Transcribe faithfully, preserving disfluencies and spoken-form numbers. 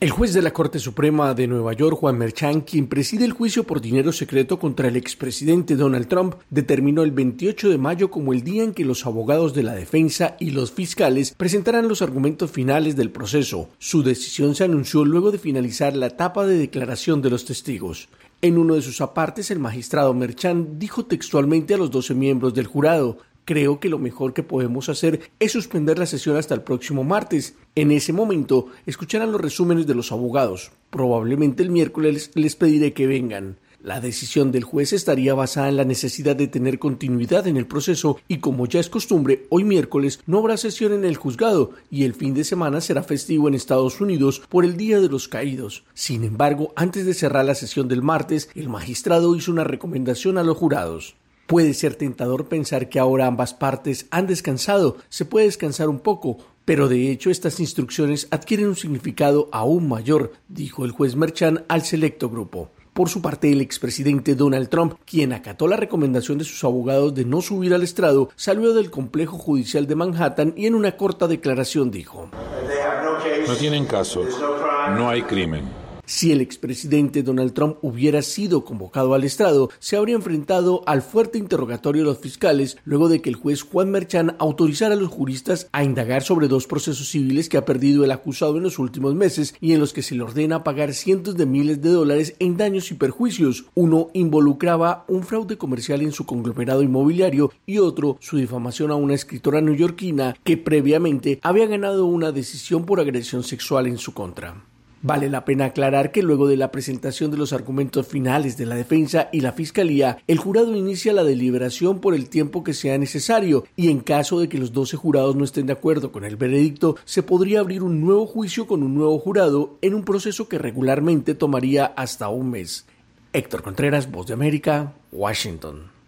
El juez de la Corte Suprema de Nueva York, Juan Merchan, quien preside el juicio por dinero secreto contra el expresidente Donald Trump, determinó el veintiocho de mayo como el día en que los abogados de la defensa y los fiscales presentarán los argumentos finales del proceso. Su decisión se anunció luego de finalizar la etapa de declaración de los testigos. En uno de sus apartes, el magistrado Merchan dijo textualmente a los doce miembros del jurado: "Creo que lo mejor que podemos hacer es suspender la sesión hasta el próximo martes. En ese momento escucharán los resúmenes de los abogados. Probablemente el miércoles les pediré que vengan". La decisión del juez estaría basada en la necesidad de tener continuidad en el proceso y, como ya es costumbre, hoy miércoles no habrá sesión en el juzgado y el fin de semana será festivo en Estados Unidos por el Día de los Caídos. Sin embargo, antes de cerrar la sesión del martes, el magistrado hizo una recomendación a los jurados. Puede ser tentador pensar que ahora ambas partes han descansado, se puede descansar un poco, pero de hecho estas instrucciones adquieren un significado aún mayor, dijo el juez Merchan al selecto grupo. Por su parte, el expresidente Donald Trump, quien acató la recomendación de sus abogados de no subir al estrado, salió del complejo judicial de Manhattan y en una corta declaración dijo: "No tienen caso, no hay crimen". Si el expresidente Donald Trump hubiera sido convocado al estrado, se habría enfrentado al fuerte interrogatorio de los fiscales luego de que el juez Juan Merchan autorizara a los juristas a indagar sobre dos procesos civiles que ha perdido el acusado en los últimos meses y en los que se le ordena pagar cientos de miles de dólares en daños y perjuicios. Uno involucraba un fraude comercial en su conglomerado inmobiliario y otro su difamación a una escritora neoyorquina que previamente había ganado una decisión por agresión sexual en su contra. Vale la pena aclarar que luego de la presentación de los argumentos finales de la defensa y la fiscalía, el jurado inicia la deliberación por el tiempo que sea necesario y en caso de que los doce jurados no estén de acuerdo con el veredicto, se podría abrir un nuevo juicio con un nuevo jurado en un proceso que regularmente tomaría hasta un mes. Héctor Contreras, Voz de América, Washington.